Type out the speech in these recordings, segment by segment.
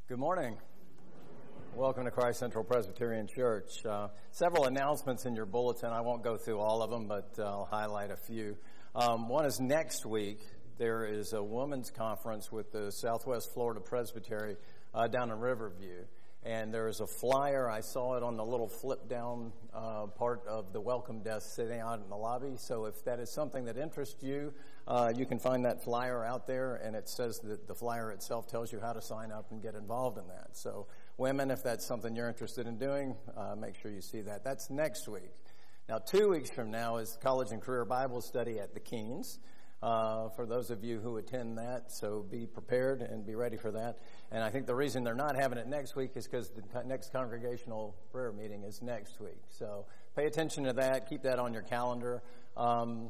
Good morning. Welcome to Christ Central Presbyterian Church. Several announcements in your bulletin. I won't go through all of them, but I'll highlight a few. One is next week. There is a women's conference with the Southwest Florida Presbytery down in Riverview. And there is a flyer. I saw it on the little flip-down part of the welcome desk sitting out in the lobby. So if that is something that interests you, you can find that flyer out there. And it says that the flyer itself tells you how to sign up and get involved in that. So women, if that's something you're interested in doing, make sure you see that. That's next week. Now, 2 weeks from now is College and Career Bible Study at the Keens. For those of you who attend that, so be prepared and be ready for that. And I think the reason they're not having it next week is because the next congregational prayer meeting is next week. So pay attention to that. Keep that on your calendar. A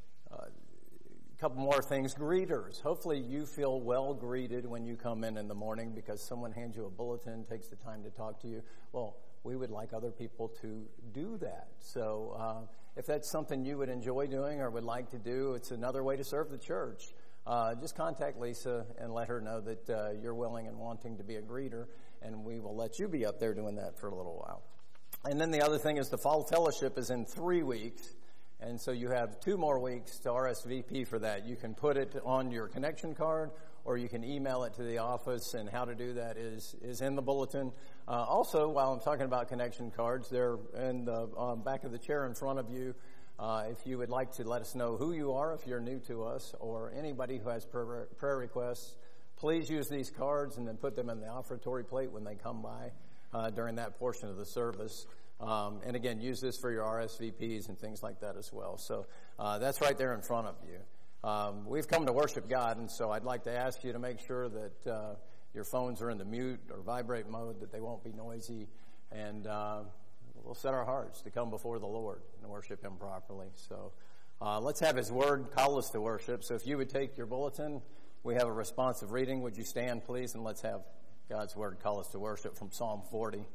couple more things. Greeters. Hopefully you feel well greeted when you come in the morning because someone hands you a bulletin, takes the time to talk to you. Well, we would like other people to do that. So if that's something you would enjoy doing or would like to do, it's another way to serve the church. Just contact Lisa and let her know that you're willing and wanting to be a greeter, and we will let you be up there doing that for a little while. And then the other thing is the Fall Fellowship is in 3 weeks, and so you have 2 more weeks to RSVP for that. You can put it on your connection card, or you can email it to the office, and how to do that is in the bulletin. Also, while I'm talking about connection cards, they're in the back of the chair in front of you. If you would like to let us know who you are, if you're new to us, or anybody who has prayer requests, please use these cards and then put them in the offertory plate when they come by during that portion of the service. And again, use this for your RSVPs and things like that as well. So that's right there in front of you. We've come to worship God, and so I'd like to ask you to make sure that your phones are in the mute or vibrate mode, that they won't be noisy, and we'll set our hearts to come before the Lord and worship Him properly. So let's have His Word call us to worship. So if you would take your bulletin, we have a responsive reading. Would you stand, please, and let's have God's Word call us to worship from Psalm 40.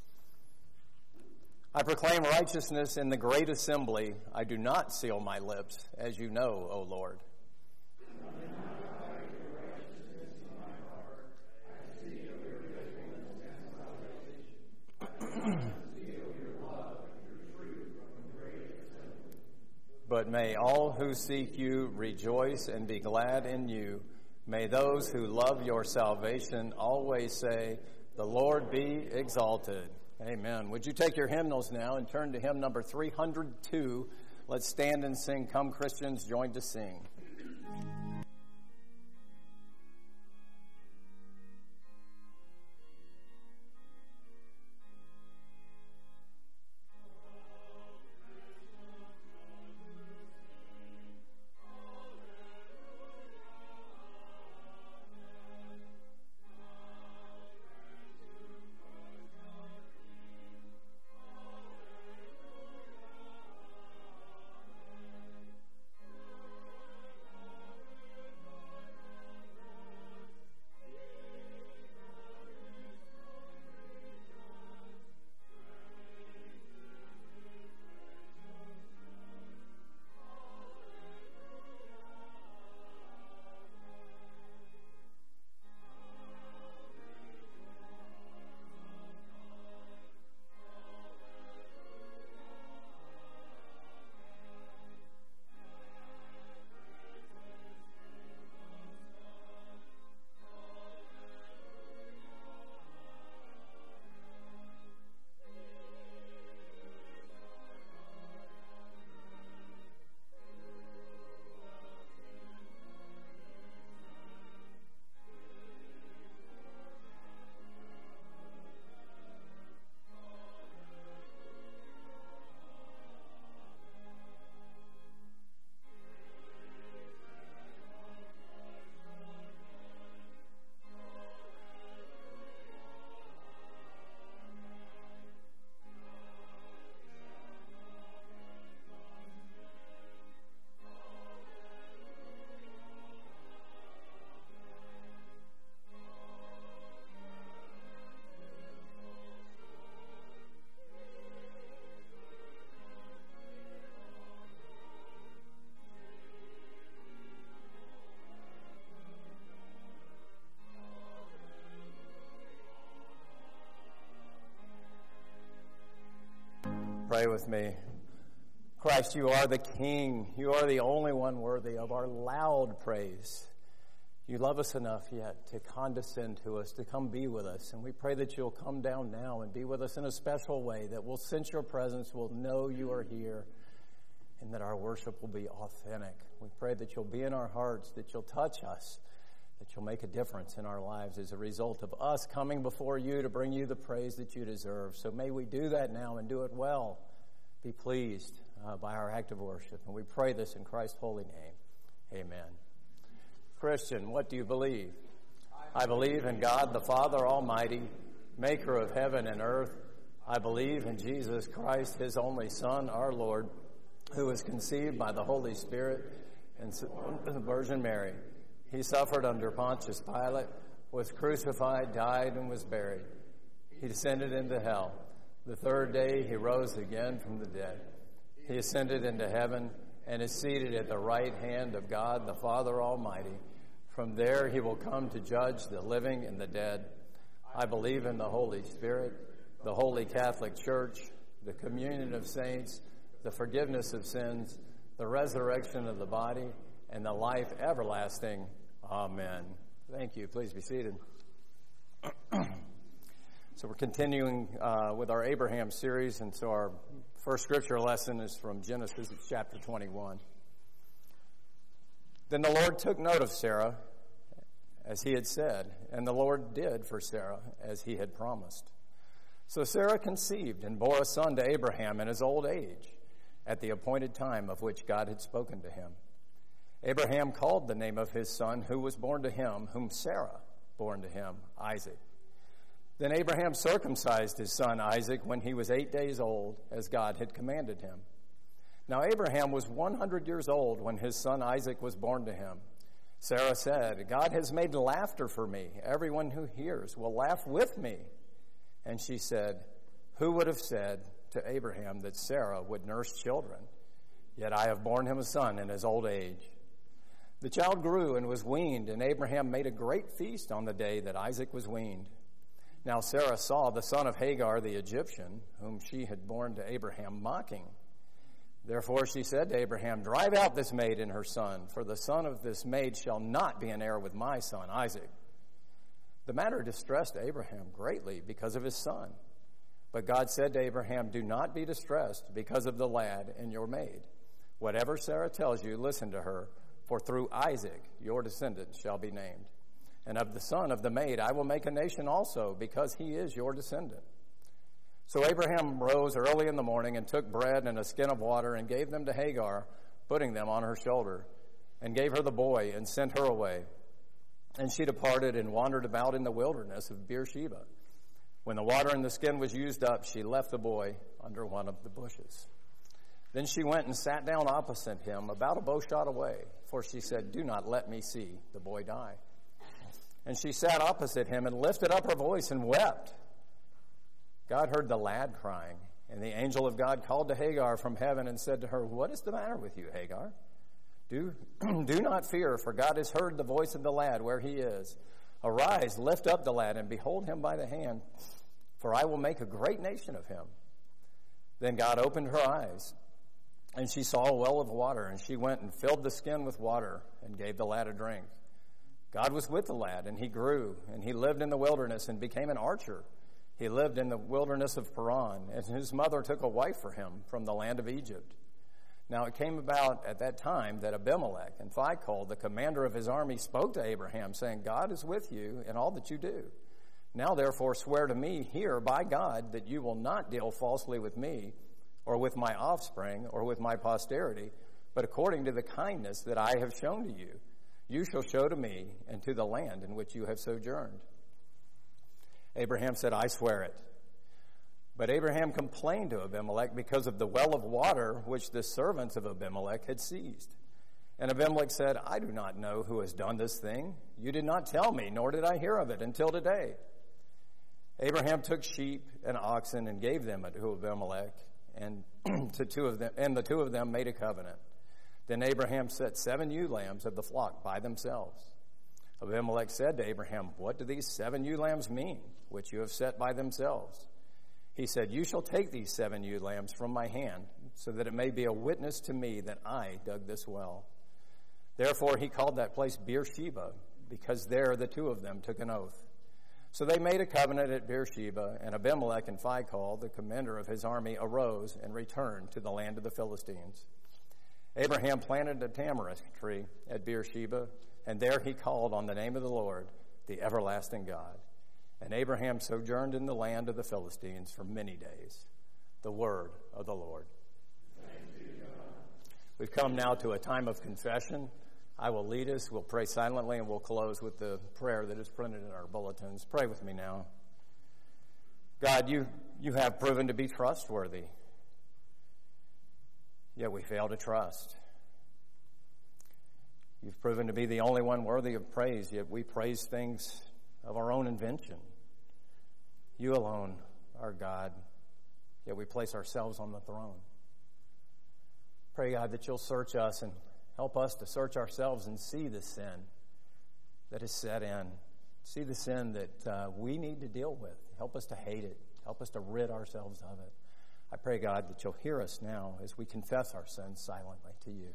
I proclaim righteousness in the great assembly. I do not seal my lips, as you know, O Lord. But may all who seek you rejoice and be glad in you. May those who love your salvation always say, "The Lord be exalted." Amen. Would you take your hymnals now and turn to hymn number 302. Let's stand and sing, "Come Christians, join to sing." Pray with me. Christ, you are the King. You are the only one worthy of our loud praise. You love us enough yet to condescend to us, to come be with us. And we pray that you'll come down now and be with us in a special way, that we'll sense your presence, we'll know you are here, and that our worship will be authentic. We pray that you'll be in our hearts, that you'll touch us, that you'll make a difference in our lives as a result of us coming before you to bring you the praise that you deserve. So may we do that now and do it well. Be pleased by our act of worship. And we pray this in Christ's holy name. Amen. Christian, what do you believe? I believe in God the Father Almighty, maker of heaven and earth. I believe in Jesus Christ, his only Son, our Lord, who was conceived by the Holy Spirit and the Virgin Mary. He suffered under Pontius Pilate, was crucified, died, and was buried. He descended into hell. The third day he rose again from the dead. He ascended into heaven and is seated at the right hand of God, the Father Almighty. From there he will come to judge the living and the dead. I believe in the Holy Spirit, the Holy Catholic Church, the communion of saints, the forgiveness of sins, the resurrection of the body, and the life everlasting. Amen. Thank you. Please be seated. So we're continuing with our Abraham series, and so our first scripture lesson is from Genesis chapter 21. Then the Lord took note of Sarah, as he had said, and the Lord did for Sarah as he had promised. So Sarah conceived and bore a son to Abraham in his old age, at the appointed time of which God had spoken to him. Abraham called the name of his son who was born to him, whom Sarah born to him, Isaac. Then Abraham circumcised his son Isaac when he was 8 days old, as God had commanded him. Now Abraham was 100 years old when his son Isaac was born to him. Sarah said, God has made laughter for me. Everyone who hears will laugh with me. And she said, who would have said to Abraham that Sarah would nurse children? Yet I have borne him a son in his old age. The child grew and was weaned, and Abraham made a great feast on the day that Isaac was weaned. Now Sarah saw the son of Hagar the Egyptian, whom she had borne to Abraham, mocking. Therefore she said to Abraham, drive out this maid and her son, for the son of this maid shall not be an heir with my son Isaac. The matter distressed Abraham greatly because of his son. But God said to Abraham, do not be distressed because of the lad and your maid. Whatever Sarah tells you, listen to her, for through Isaac your descendant shall be named. And of the son of the maid I will make a nation also, because he is your descendant. So Abraham rose early in the morning and took bread and a skin of water and gave them to Hagar, putting them on her shoulder, and gave her the boy and sent her away. And she departed and wandered about in the wilderness of Beersheba. When the water in the skin was used up, she left the boy under one of the bushes. Then she went and sat down opposite him, about a bowshot away, for she said, do not let me see the boy die. And she sat opposite him and lifted up her voice and wept. God heard the lad crying, and the angel of God called to Hagar from heaven and said to her, what is the matter with you, Hagar? Do not fear, for God has heard the voice of the lad where he is. Arise, lift up the lad, and behold him by the hand, for I will make a great nation of him. Then God opened her eyes, and she saw a well of water, and she went and filled the skin with water and gave the lad a drink. God was with the lad, and he grew, and he lived in the wilderness and became an archer. He lived in the wilderness of Paran, and his mother took a wife for him from the land of Egypt. Now it came about at that time that Abimelech and Phicol, the commander of his army, spoke to Abraham, saying, God is with you in all that you do. Now therefore swear to me here by God that you will not deal falsely with me, or with my offspring, or with my posterity, but according to the kindness that I have shown to you, you shall show to me and to the land in which you have sojourned. Abraham said, I swear it. But Abraham complained to Abimelech because of the well of water which the servants of Abimelech had seized. And Abimelech said, I do not know who has done this thing. You did not tell me, nor did I hear of it until today. Abraham took sheep and oxen and gave them to Abimelech, and the two of them made a covenant. Then Abraham set 7 ewe lambs of the flock by themselves. Abimelech said to Abraham, what do these 7 ewe lambs mean, which you have set by themselves? he said, "You shall take these 7 ewe lambs from my hand, so that it may be a witness to me that I dug this well." Therefore he called that place Beersheba, because there the two of them took an oath. So they made a covenant at Beersheba, and Abimelech and Phicol, the commander of his army, arose and returned to the land of the Philistines. Abraham planted a tamarisk tree at Beersheba, and there he called on the name of the Lord, the everlasting God. And Abraham sojourned in the land of the Philistines for many days. The word of the Lord. Thanks be to God. We've come now to a time of confession. I will lead us. We'll pray silently, and we'll close with the prayer that is printed in our bulletins. Pray with me now. God, you have proven to be trustworthy, yet we fail to trust. You've proven to be the only one worthy of praise, yet we praise things of our own invention. You alone are God, yet we place ourselves on the throne. Pray, God, that you'll search us and help us to search ourselves and see the sin that is set in. See the sin that we need to deal with. Help us to hate it. Help us to rid ourselves of it. I pray, God, that you'll hear us now as we confess our sins silently to you.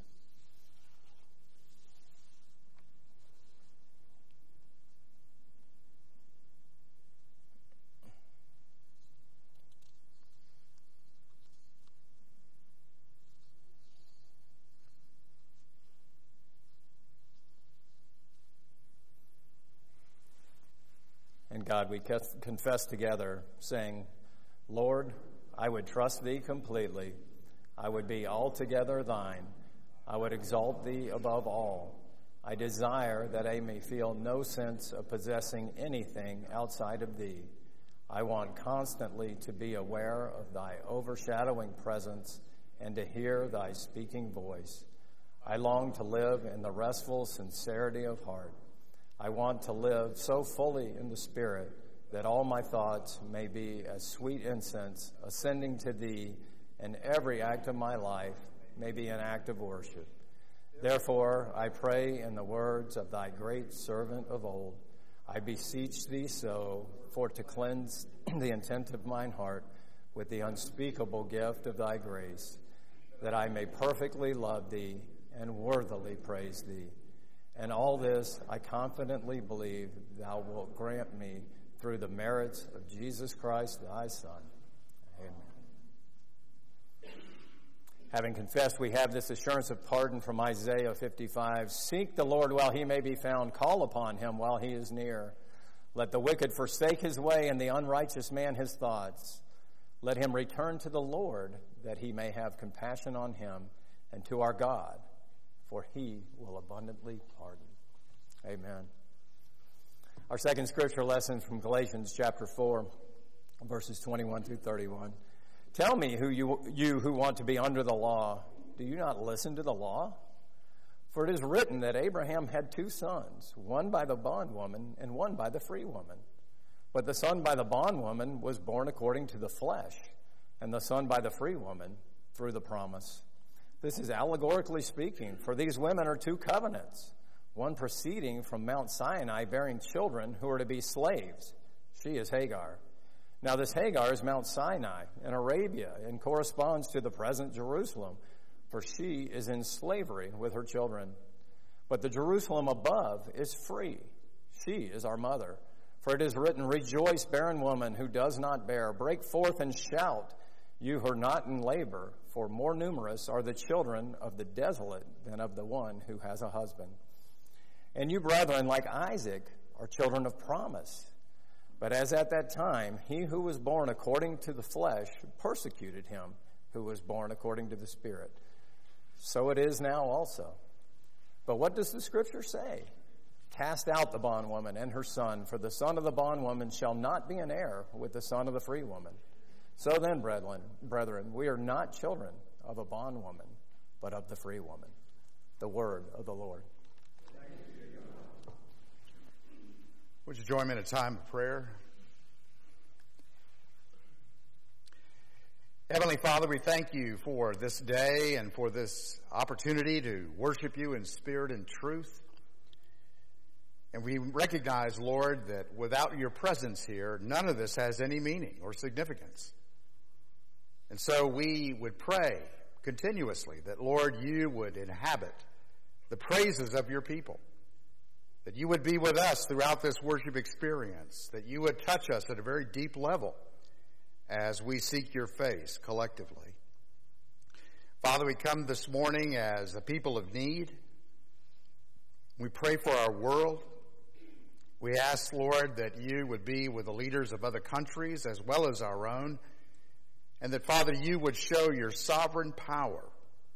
And God, we confess together, saying, Lord, I would trust thee completely. I would be altogether thine. I would exalt thee above all. I desire that I may feel no sense of possessing anything outside of thee. I want constantly to be aware of thy overshadowing presence and to hear thy speaking voice. I long to live in the restful sincerity of heart. I want to live so fully in the Spirit that all my thoughts may be as sweet incense ascending to thee, and every act of my life may be an act of worship. Therefore, I pray in the words of thy great servant of old, I beseech thee so, for to cleanse the intent of mine heart with the unspeakable gift of thy grace, that I may perfectly love thee and worthily praise thee. And all this I confidently believe thou wilt grant me through the merits of Jesus Christ, thy Son. Amen. Having confessed, we have this assurance of pardon from Isaiah 55. Seek the Lord while he may be found. Call upon him while he is near. Let the wicked forsake his way and the unrighteous man his thoughts. Let him return to the Lord, that he may have compassion on him, and to our God, for he will abundantly pardon. Amen. Our second scripture lesson from Galatians chapter 4, verses 21 through 31. Tell me, you who want to be under the law, do you not listen to the law? For it is written that Abraham had 2 sons, one by the bondwoman and one by the free woman. But the son by the bondwoman was born according to the flesh, and the son by the free woman through the promise. This is allegorically speaking, for these women are 2 covenants, one proceeding from Mount Sinai, bearing children who are to be slaves. She is Hagar. Now this Hagar is Mount Sinai in Arabia and corresponds to the present Jerusalem, for she is in slavery with her children. But the Jerusalem above is free. She is our mother. For it is written, Rejoice, barren woman who does not bear. Break forth and shout, you who are not in labor, for more numerous are the children of the desolate than of the one who has a husband. And you, brethren, like Isaac, are children of promise. But as at that time, he who was born according to the flesh persecuted him who was born according to the Spirit. So it is now also. But what does the Scripture say? Cast out the bondwoman and her son, for the son of the bondwoman shall not be an heir with the son of the free woman. So then, brethren, we are not children of a bondwoman, but of the free woman. The word of the Lord. Would you join me in a time of prayer? Heavenly Father, we thank you for this day and for this opportunity to worship you in spirit and truth. And we recognize, Lord, that without your presence here, none of this has any meaning or significance. And so we would pray continuously that, Lord, you would inhabit the praises of your people, that you would be with us throughout this worship experience, that you would touch us at a very deep level as we seek your face collectively. Father, we come this morning as a people of need. We pray for our world. We ask, Lord, that you would be with the leaders of other countries as well as our own, and that, Father, you would show your sovereign power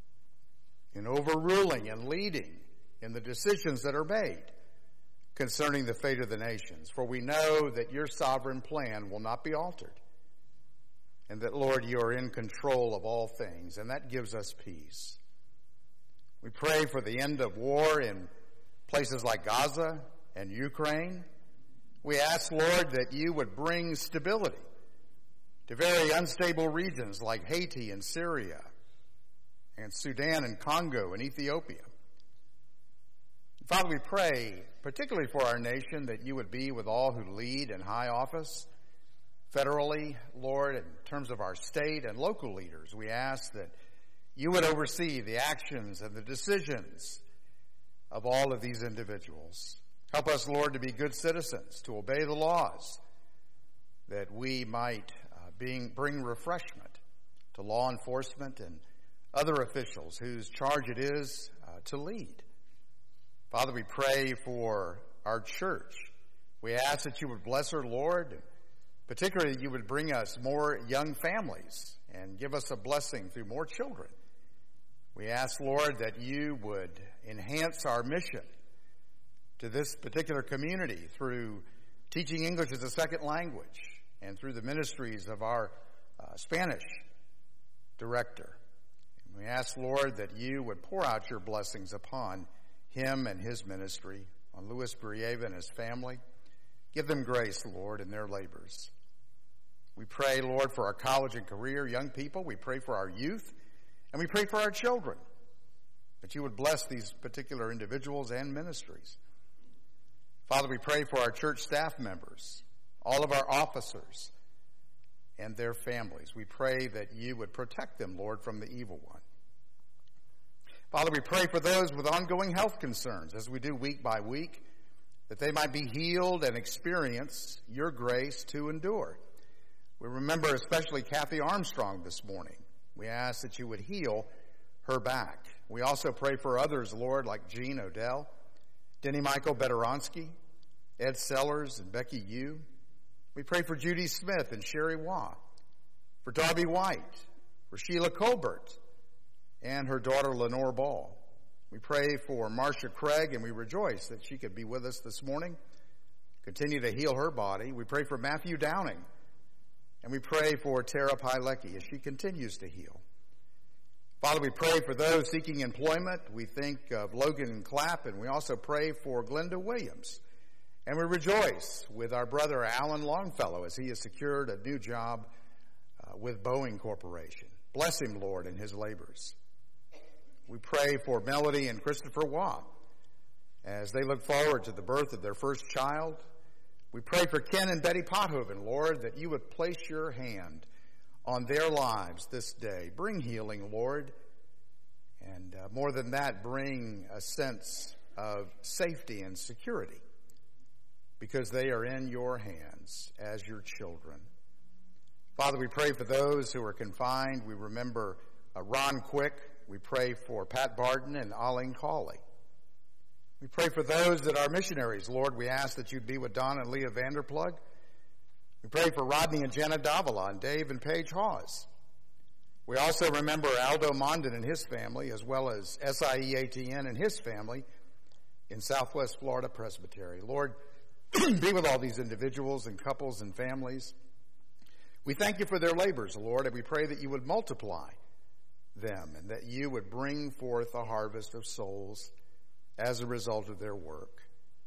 in overruling and leading in the decisions that are made concerning the fate of the nations. For we know that your sovereign plan will not be altered, and that, Lord, you are in control of all things, and that gives us peace. We pray for the end of war in places like Gaza and Ukraine. We ask, Lord, that you would bring stability to very unstable regions like Haiti and Syria and Sudan and Congo and Ethiopia. Father, we pray, particularly for our nation, that you would be with all who lead in high office, federally, Lord, in terms of our state and local leaders. We ask that you would oversee the actions and the decisions of all of these individuals. Help us, Lord, to be good citizens, to obey the laws, that we might bring refreshment to law enforcement and other officials whose charge it is to lead. Father, we pray for our church. We ask that you would bless her, Lord, particularly you would bring us more young families and give us a blessing through more children. We ask, Lord, that you would enhance our mission to this particular community through teaching English as a second language and through the ministries of our Spanish director. We ask, Lord, that you would pour out your blessings upon him and his ministry, on Louis Brieva and his family. Give them grace, Lord, in their labors. We pray, Lord, for our college and career young people. We pray for our youth, and we pray for our children, that you would bless these particular individuals and ministries. Father, we pray for our church staff members, all of our officers, and their families. We pray that you would protect them, Lord, from the evil one. Father, we pray for those with ongoing health concerns, as we do week by week, that they might be healed and experience your grace to endure. We remember especially Kathy Armstrong this morning. We ask that you would heal her back. We also pray for others, Lord, like Jean Odell, Denny Michael Bedoronsky, Ed Sellers, and Becky Yu. We pray for Judy Smith and Sherry Waugh, for Darby White, for Sheila Colbert, and her daughter Lenore Ball. We pray for Marcia Craig, and we rejoice that she could be with us this morning. Continue to heal her body. We pray for Matthew Downing, and we pray for Tara Pilecki as she continues to heal. Father, we pray for those seeking employment. We think of Logan Clapp, and we also pray for Glenda Williams. And we rejoice with our brother Alan Longfellow as he has secured a new job with Boeing Corporation. Bless him, Lord, in his labors. We pray for Melody and Christopher Waugh as they look forward to the birth of their first child. We pray for Ken and Betty Pothoven, Lord, that you would place your hand on their lives this day. Bring healing, Lord, and more than that, bring a sense of safety and security, because they are in your hands as your children. Father, we pray for those who are confined. We remember Ron Quick. We pray for Pat Barton and Arlene Cawley. We pray for those that are missionaries. Lord, we ask that you'd be with Don and Leah Vanderplug. We pray for Rodney and Jenna Davila and Dave and Paige Hawes. We also remember Aldo Mondin and his family, as well as SIEATN and his family in Southwest Florida Presbytery. Lord, be with all these individuals and couples and families. We thank you for their labors, Lord, and we pray that you would multiply them and that you would bring forth a harvest of souls as a result of their work.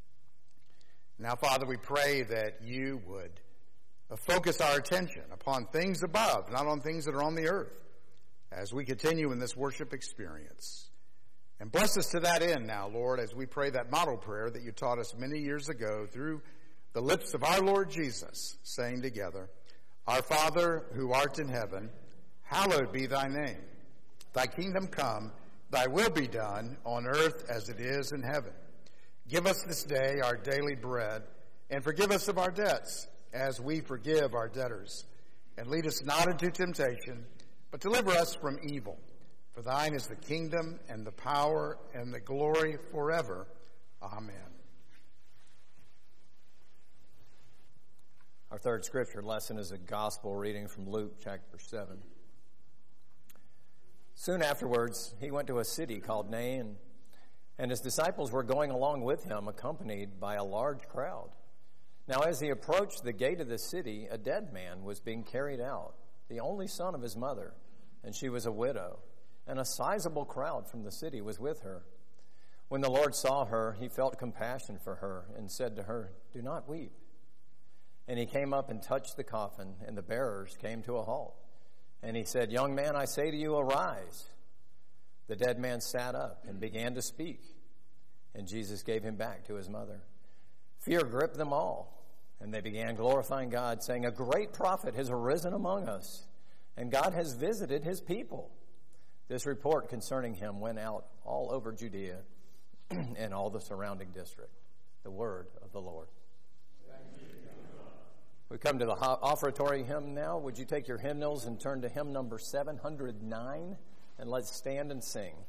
Now, Father, we pray that you would focus our attention upon things above, not on things that are on the earth, as we continue in this worship experience. And bless us to that end now, Lord, as we pray that model prayer that you taught us many years ago through the lips of our Lord Jesus, saying together, Our Father, who art in heaven, Hallowed be thy name. Thy kingdom come, thy will be done on earth as it is in heaven. Give us this day our daily bread, and forgive us of our debts, as we forgive our debtors. And lead us not into temptation, but deliver us from evil. For thine is the kingdom, and the power, and the glory forever. Amen. Our third scripture lesson is a gospel reading from Luke chapter 7. Soon afterwards, he went to a city called Nain, and his disciples were going along with him, accompanied by a large crowd. Now, as he approached the gate of the city, a dead man was being carried out, the only son of his mother, and she was a widow, and a sizable crowd from the city was with her. When the Lord saw her, he felt compassion for her and said to her, "Do not weep." And he came up and touched the coffin, and the bearers came to a halt. And he said, "Young man, I say to you, arise." The dead man sat up and began to speak, and Jesus gave him back to his mother. Fear gripped them all, and they began glorifying God, saying, "A great prophet has arisen among us, and God has visited his people." This report concerning him went out all over Judea and all the surrounding district. The word of the Lord. We come to the offertory hymn now. Would you take your hymnals and turn to hymn number 709, and let's stand and sing.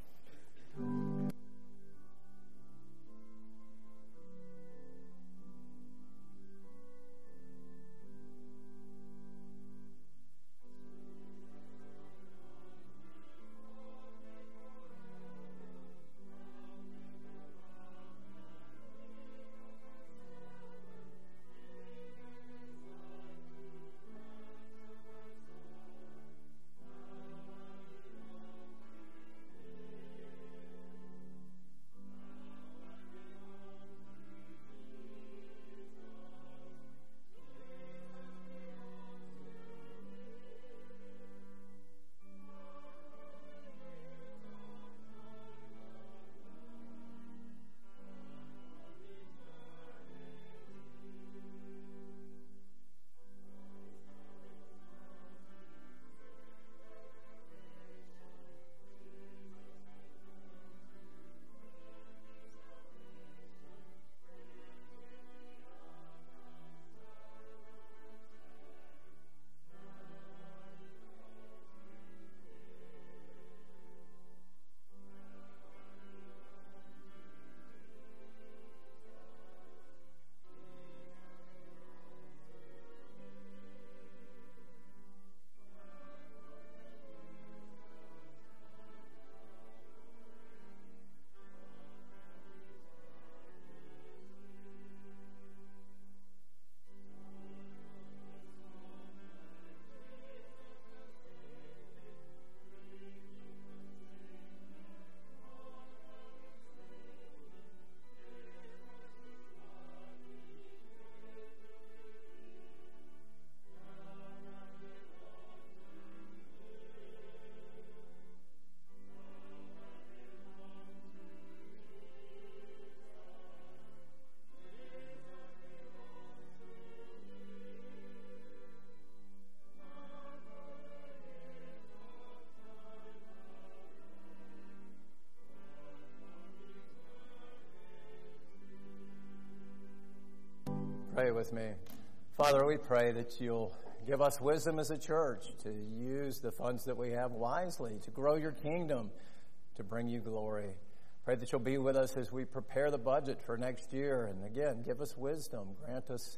Pray with me. Father, we pray that you'll give us wisdom as a church to use the funds that we have wisely, to grow your kingdom, to bring you glory. Pray that you'll be with us as we prepare the budget for next year. And again, give us wisdom. Grant us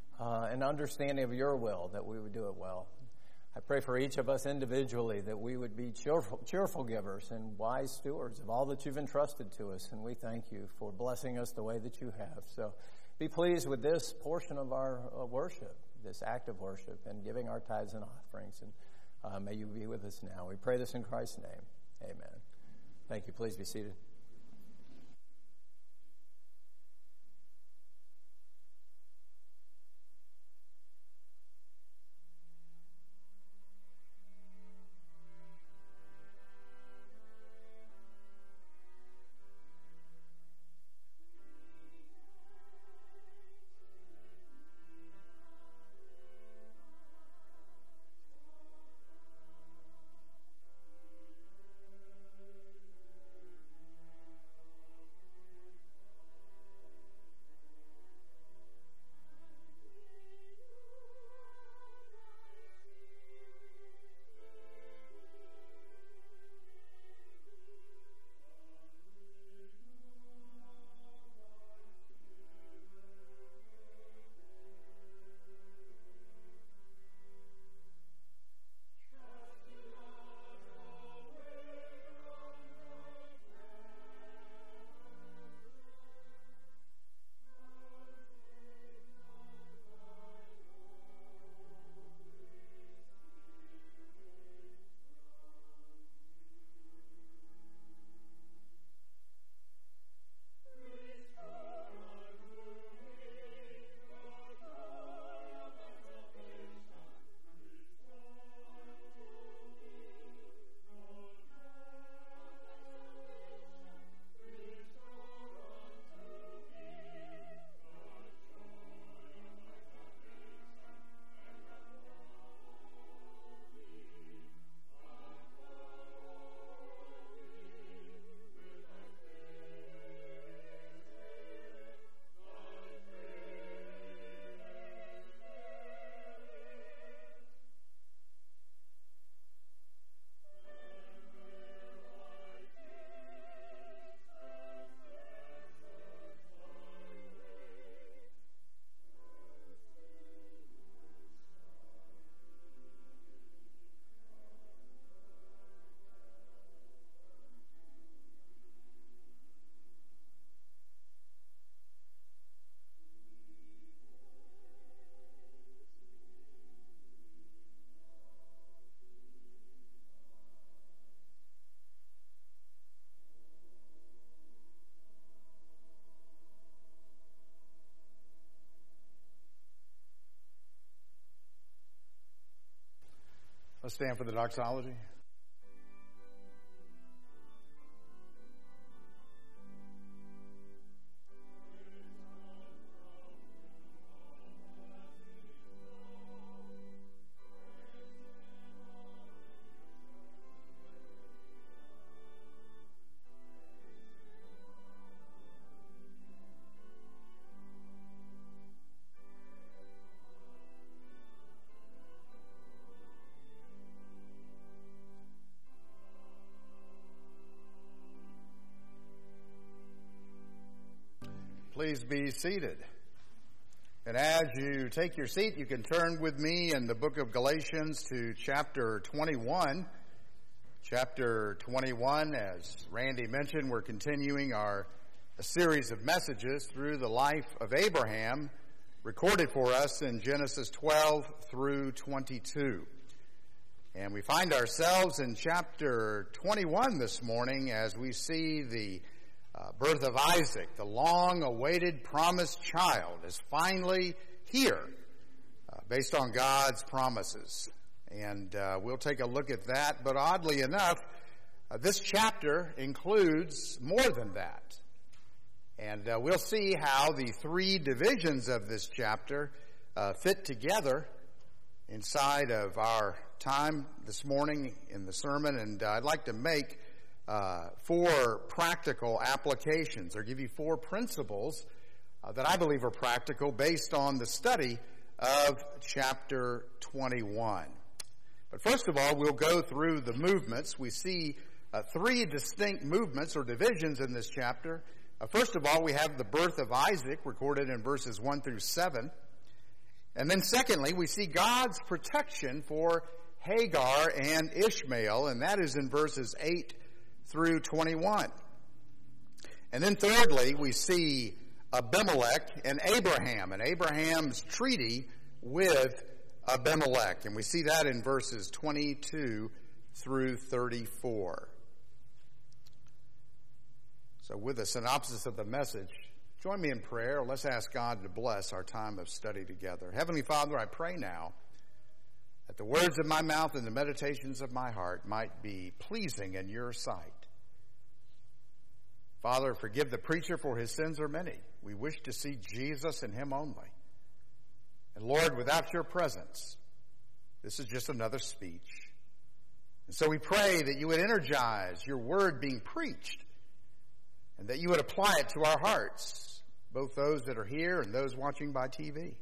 an understanding of your will, that we would do it well. I pray for each of us individually that we would be cheerful givers and wise stewards of all that you've entrusted to us. And we thank you for blessing us the way that you have. So be pleased with this portion of our worship, this act of worship, and giving our tithes and offerings. And may you be with us now. We pray this in Christ's name. Amen. Thank you. Please be seated. Let's stand for the doxology. Please be seated. And as you take your seat, you can turn with me in the book of Galatians to chapter 21. Chapter 21, as Randy mentioned, we're continuing a series of messages through the life of Abraham, recorded for us in Genesis 12 through 22. And we find ourselves in chapter 21 this morning as we see the birth of Isaac. The long-awaited promised child is finally here based on God's promises. And we'll take a look at that. But oddly enough, this chapter includes more than that. And we'll see how the three divisions of this chapter fit together inside of our time this morning in the sermon. And I'd like to make 4 practical applications, or give you 4 principles that I believe are practical based on the study of chapter 21. But first of all, we'll go through the movements. We see 3 distinct movements or divisions in this chapter. First of all, we have the birth of Isaac, recorded in verses 1 through 7. And then secondly, we see God's protection for Hagar and Ishmael, and that is in verses 8 through 21. And then thirdly, we see Abimelech and Abraham's treaty with Abimelech. And we see that in verses 22 through 34. So with a synopsis of the message, join me in prayer. Let's ask God to bless our time of study together. Heavenly Father, I pray now that the words of my mouth and the meditations of my heart might be pleasing in your sight. Father, forgive the preacher, for his sins are many. We wish to see Jesus and him only. And Lord, without your presence, this is just another speech. And so we pray that you would energize your word being preached, and that you would apply it to our hearts, both those that are here and those watching by TV.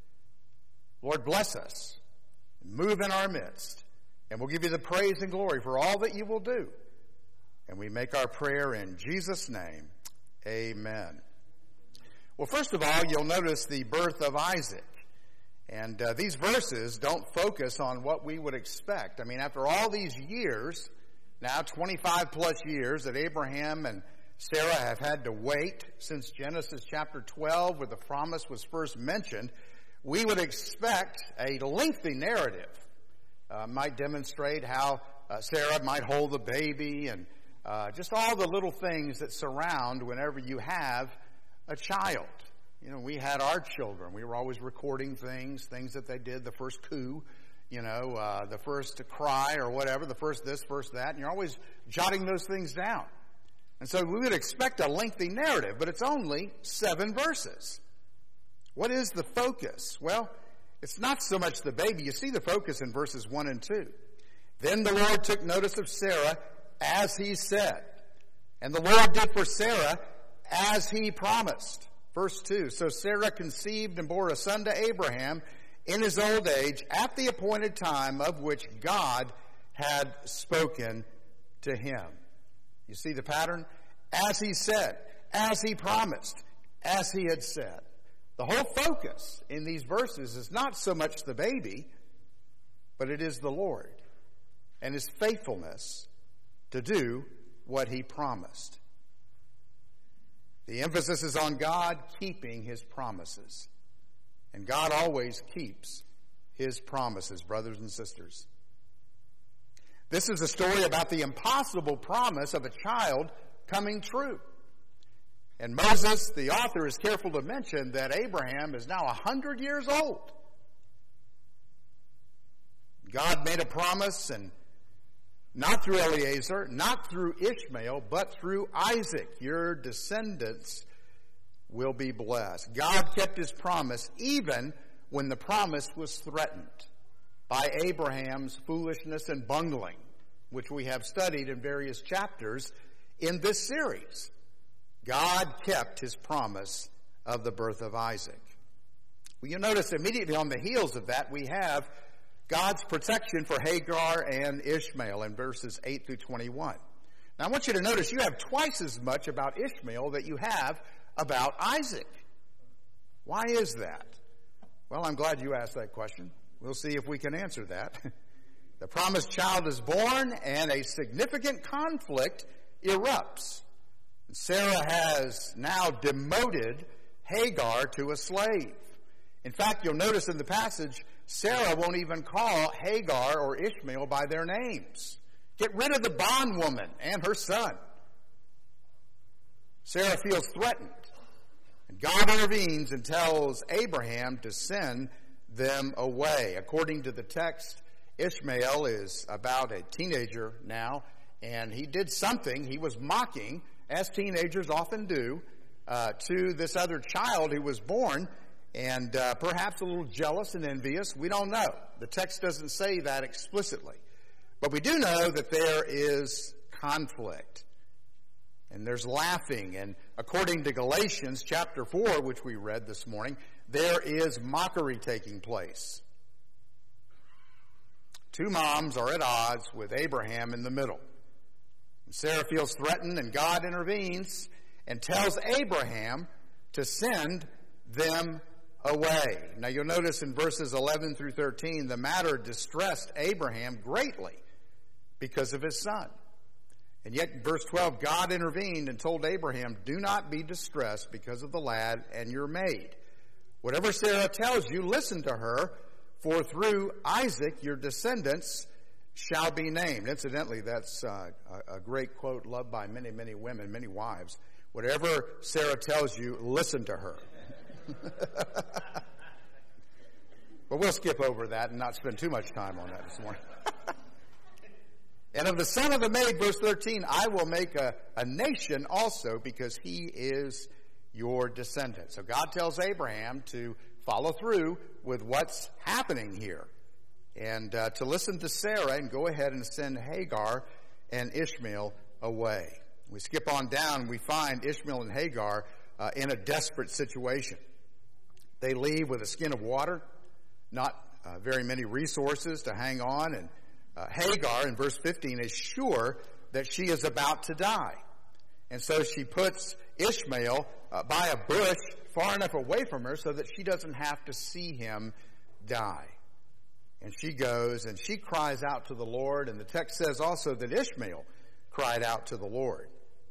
Lord, bless us. Move in our midst, and we'll give you the praise and glory for all that you will do. And we make our prayer in Jesus' name. Amen. Well, first of all, you'll notice the birth of Isaac. And these verses don't focus on what we would expect. I mean, after all these years, now 25 plus years that Abraham and Sarah have had to wait since Genesis chapter 12, where the promise was first mentioned, we would expect a lengthy narrative. Might demonstrate how Sarah might hold the baby, and just all the little things that surround whenever you have a child. You know, we had our children. We were always recording things that they did, the first coo, the first cry or whatever, the first this, first that, and you're always jotting those things down. And so we would expect a lengthy narrative, but it's only 7 verses. What is the focus? Well, it's not so much the baby. You see the focus in verses 1 and 2. Then the Lord took notice of Sarah as he said. And the Lord did for Sarah as he promised. Verse 2, so Sarah conceived and bore a son to Abraham in his old age at the appointed time of which God had spoken to him. You see the pattern? As he said, as he promised, as he had said. The whole focus in these verses is not so much the baby, but it is the Lord and his faithfulness to do what he promised. The emphasis is on God keeping his promises. And God always keeps his promises, brothers and sisters. This is a story about the impossible promise of a child coming true. And Moses, the author, is careful to mention that Abraham is now 100 years old. God made a promise, and not through Eliezer, not through Ishmael, but through Isaac. Your descendants will be blessed. God kept his promise even when the promise was threatened by Abraham's foolishness and bungling, which we have studied in various chapters in this series. God kept his promise of the birth of Isaac. Well, you'll notice immediately on the heels of that, we have God's protection for Hagar and Ishmael in verses 8 through 21. Now, I want you to notice you have twice as much about Ishmael that you have about Isaac. Why is that? Well, I'm glad you asked that question. We'll see if we can answer that. The promised child is born, and a significant conflict erupts. Sarah has now demoted Hagar to a slave. In fact, you'll notice in the passage, Sarah won't even call Hagar or Ishmael by their names. Get rid of the bondwoman and her son. Sarah feels threatened. And God intervenes and tells Abraham to send them away. According to the text, Ishmael is about a teenager now, and he did something. He was mocking, as teenagers often do, to this other child who was born, and perhaps a little jealous and envious. We don't know. The text doesn't say that explicitly. But we do know that there is conflict. And there's laughing. And according to Galatians chapter 4, which we read this morning, there is mockery taking place. Two moms are at odds with Abraham in the middle. And Sarah feels threatened, and God intervenes and tells Abraham to send them away. Now you'll notice in verses 11 through 13, the matter distressed Abraham greatly because of his son. And yet in verse 12, God intervened and told Abraham, do not be distressed because of the lad and your maid. Whatever Sarah tells you, listen to her, for through Isaac your descendants shall be named. Incidentally, that's a great quote loved by many, many women, many wives. Whatever Sarah tells you, listen to her. But we'll skip over that and not spend too much time on that this morning. And of the son of the maid, verse 13, I will make a nation also because he is your descendant. So God tells Abraham to follow through with what's happening here and to listen to Sarah and go ahead and send Hagar and Ishmael away. We skip on down, we find Ishmael and Hagar in a desperate situation. They leave with a skin of water, not very many resources to hang on, and Hagar, in verse 15, is sure that she is about to die. And so she puts Ishmael by a bush far enough away from her so that she doesn't have to see him die. And she goes and she cries out to the Lord, and the text says also that Ishmael cried out to the Lord.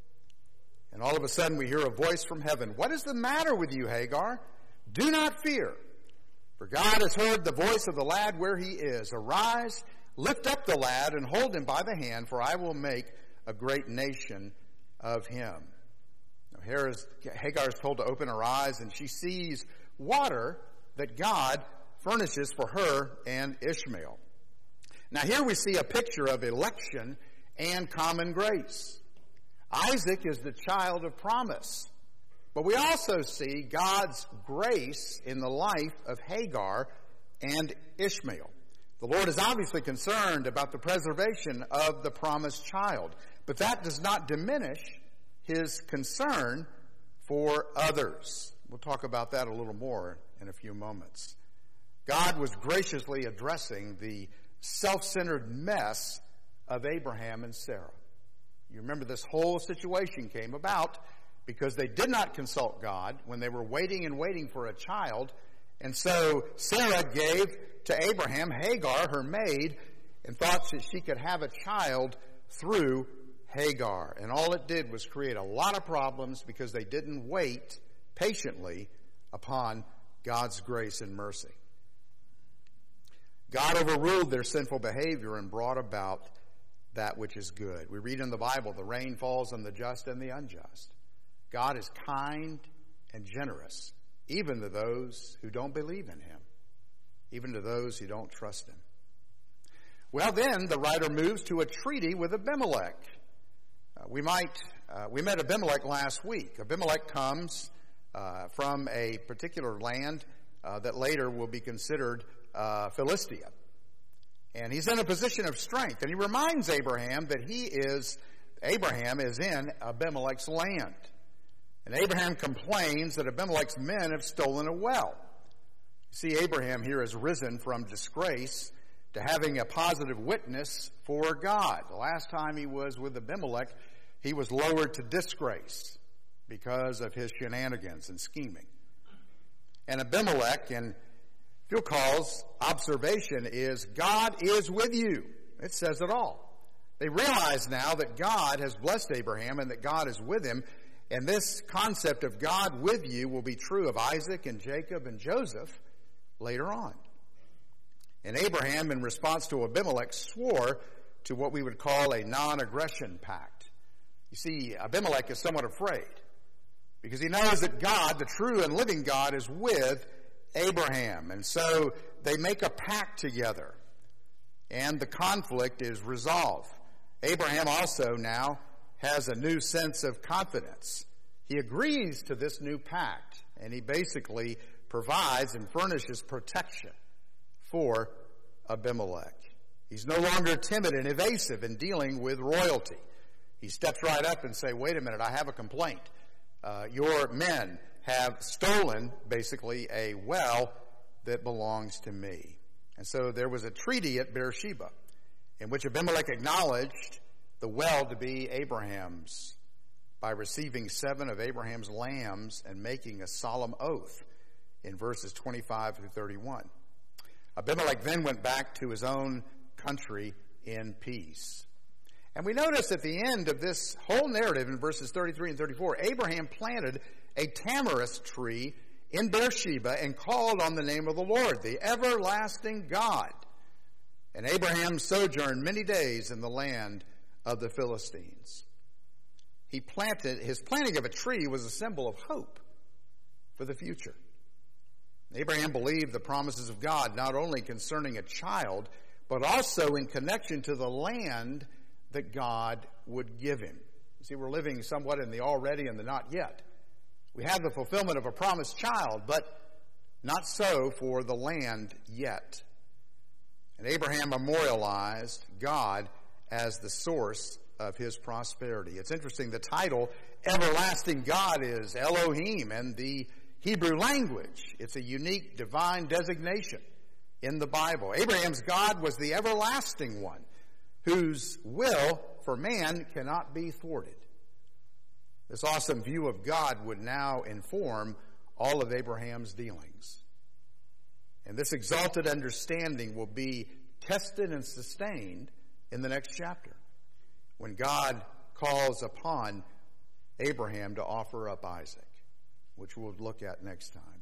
And all of a sudden we hear a voice from heaven, what is the matter with you, Hagar? Do not fear, for God has heard the voice of the lad where he is. Arise, lift up the lad, and hold him by the hand, for I will make a great nation of him. Now, Hagar is told to open her eyes, and she sees water that God furnishes for her and Ishmael. Now, here we see a picture of election and common grace. Isaac is the child of promise. But we also see God's grace in the life of Hagar and Ishmael. The Lord is obviously concerned about the preservation of the promised child, but that does not diminish his concern for others. We'll talk about that a little more in a few moments. God was graciously addressing the self-centered mess of Abraham and Sarah. You remember this whole situation came about because they did not consult God when they were waiting for a child. And so Sarah gave to Abraham Hagar, her maid, and thought that she could have a child through Hagar. And all it did was create a lot of problems because they didn't wait patiently upon God's grace and mercy. God overruled their sinful behavior and brought about that which is good. We read in the Bible, the rain falls on the just and the unjust. God is kind and generous, even to those who don't believe in him, even to those who don't trust him. Well, then the writer moves to a treaty with Abimelech. We met Abimelech last week. Abimelech comes from a particular land that later will be considered Philistia. And he's in a position of strength. And he reminds Abraham that Abraham is in Abimelech's land. And Abraham complains that Abimelech's men have stolen a well. See, Abraham here has risen from disgrace to having a positive witness for God. The last time he was with Abimelech, he was lowered to disgrace because of his shenanigans and scheming. And Abimelech, and Phil calls observation is, God is with you. It says it all. They realize now that God has blessed Abraham and that God is with him. And this concept of God with you will be true of Isaac and Jacob and Joseph later on. And Abraham, in response to Abimelech, swore to what we would call a non-aggression pact. You see, Abimelech is somewhat afraid because he knows that God, the true and living God, is with Abraham. And so they make a pact together, and the conflict is resolved. Abraham also now has a new sense of confidence. He agrees to this new pact, and he basically provides and furnishes protection for Abimelech. He's no longer timid and evasive in dealing with royalty. He steps right up and says, wait a minute, I have a complaint. Your men have stolen, basically, a well that belongs to me. And so there was a treaty at Beersheba in which Abimelech acknowledged the well to be Abraham's by receiving 7 of Abraham's lambs and making a solemn oath in verses 25 through 31. Abimelech then went back to his own country in peace. And we notice at the end of this whole narrative in verses 33 and 34, Abraham planted a tamarisk tree in Beersheba and called on the name of the Lord, the everlasting God. And Abraham sojourned many days in the land of the Philistines. His planting of a tree was a symbol of hope for the future. Abraham believed the promises of God not only concerning a child, but also in connection to the land that God would give him. You see, we're living somewhat in the already and the not yet. We have the fulfillment of a promised child, but not so for the land yet. And Abraham memorialized God as the source of his prosperity. It's interesting, the title, Everlasting God, is Elohim in the Hebrew language. It's a unique divine designation in the Bible. Abraham's God was the everlasting one, whose will for man cannot be thwarted. This awesome view of God would now inform all of Abraham's dealings. And this exalted understanding will be tested and sustained in the next chapter, when God calls upon Abraham to offer up Isaac, which we'll look at next time.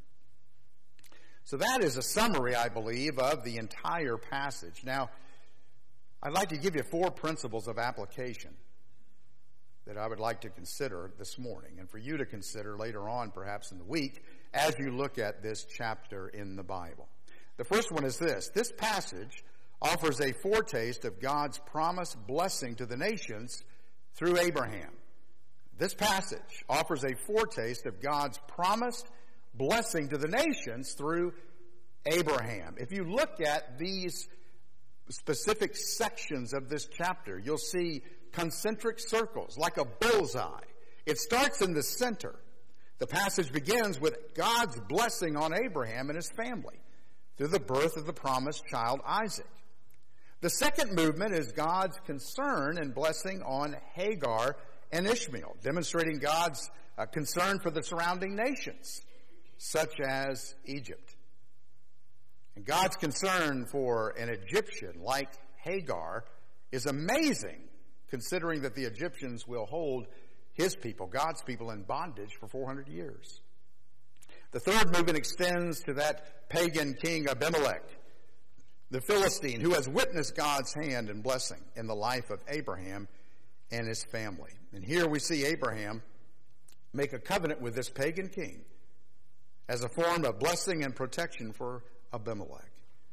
So that is a summary, I believe, of the entire passage. Now, I'd like to give you 4 principles of application that I would like to consider this morning, and for you to consider later on, perhaps in the week, as you look at this chapter in the Bible. The first one is this. This passage offers a foretaste of God's promised blessing to the nations through Abraham. This passage offers a foretaste of God's promised blessing to the nations through Abraham. If you look at these specific sections of this chapter, you'll see concentric circles, like a bullseye. It starts in the center. The passage begins with God's blessing on Abraham and his family through the birth of the promised child Isaac. The second movement is God's concern and blessing on Hagar and Ishmael, demonstrating God's concern for the surrounding nations, such as Egypt. And God's concern for an Egyptian like Hagar is amazing, considering that the Egyptians will hold his people, God's people, in bondage for 400 years. The third movement extends to that pagan king Abimelech, the Philistine, who has witnessed God's hand and blessing in the life of Abraham and his family. And here we see Abraham make a covenant with this pagan king as a form of blessing and protection for Abimelech.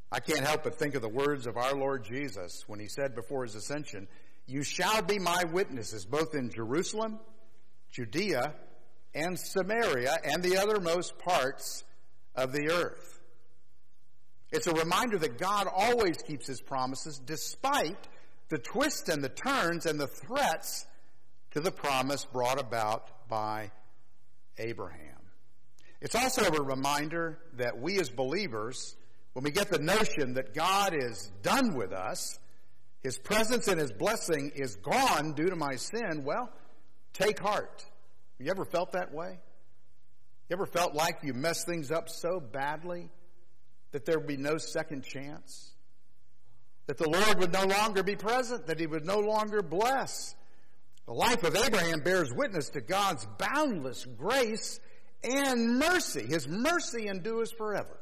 I can't help but think of the words of our Lord Jesus when he said before his ascension, "You shall be my witnesses both in Jerusalem, Judea, and Samaria, and the uttermost parts of the earth." It's a reminder that God always keeps his promises despite the twists and the turns and the threats to the promise brought about by Abraham. It's also a reminder that we as believers, when we get the notion that God is done with us, his presence and his blessing is gone due to my sin, well, take heart. You ever felt that way? You ever felt like you messed things up so badly that there would be no second chance? That the Lord would no longer be present, that he would no longer bless. The life of Abraham bears witness to God's boundless grace and mercy. His mercy endures forever.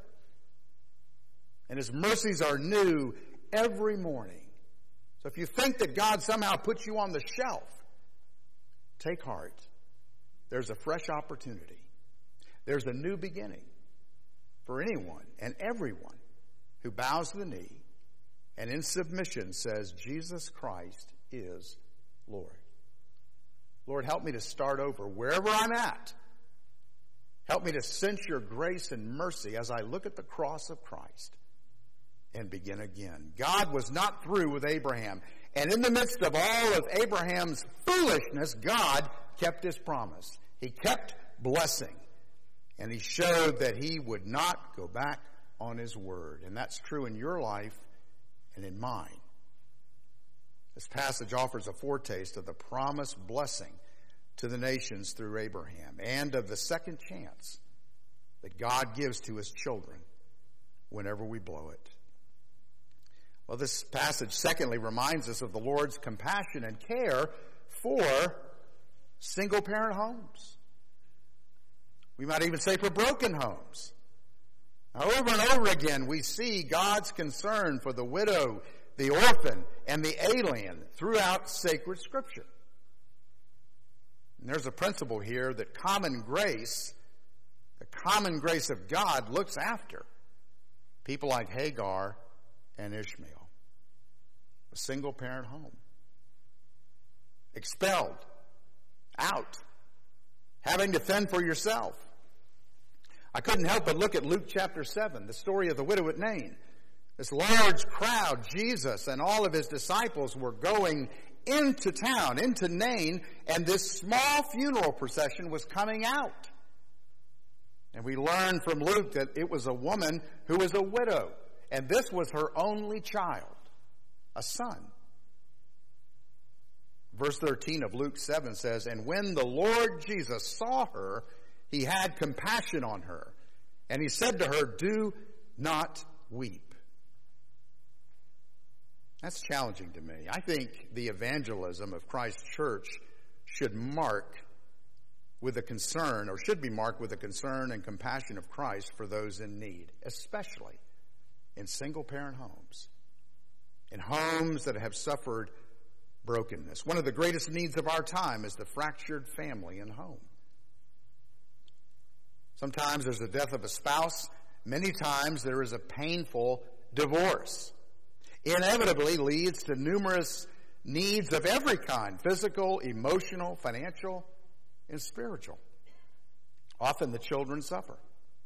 And his mercies are new every morning. So if you think that God somehow puts you on the shelf, take heart. There's a fresh opportunity. There's a new beginning for anyone and everyone who bows the knee and in submission says, Jesus Christ is Lord. Lord, help me to start over wherever I'm at. Help me to sense your grace and mercy as I look at the cross of Christ and begin again. God was not through with Abraham. And in the midst of all of Abraham's foolishness, God kept his promise. He kept blessing. And he showed that he would not go back on his word. And that's true in your life and in mine. This passage offers a foretaste of the promised blessing to the nations through Abraham and of the second chance that God gives to his children whenever we blow it. Well, this passage, secondly, reminds us of the Lord's compassion and care for single-parent homes. We might even say for broken homes. Now, over and over again, we see God's concern for the widow, the orphan, and the alien throughout sacred Scripture. And there's a principle here that common grace, the common grace of God, looks after people like Hagar and Ishmael. A single-parent home. Expelled. Out. Having to fend for yourself. I couldn't help but look at Luke chapter 7, the story of the widow at Nain. This large crowd, Jesus and all of his disciples were going into town, into Nain, and this small funeral procession was coming out. And we learned from Luke that it was a woman who was a widow, and this was her only child, a son. Verse 13 of Luke 7 says, "And when the Lord Jesus saw her, he had compassion on her, and he said to her, 'Do not weep.'" That's challenging to me. I think the evangelism of Christ's church should be marked with a concern and compassion of Christ for those in need, especially in single-parent homes, in homes that have suffered brokenness. One of the greatest needs of our time is the fractured family and home. Sometimes there's the death of a spouse. Many times there is a painful divorce. Inevitably leads to numerous needs of every kind: physical, emotional, financial, and spiritual. Often the children suffer.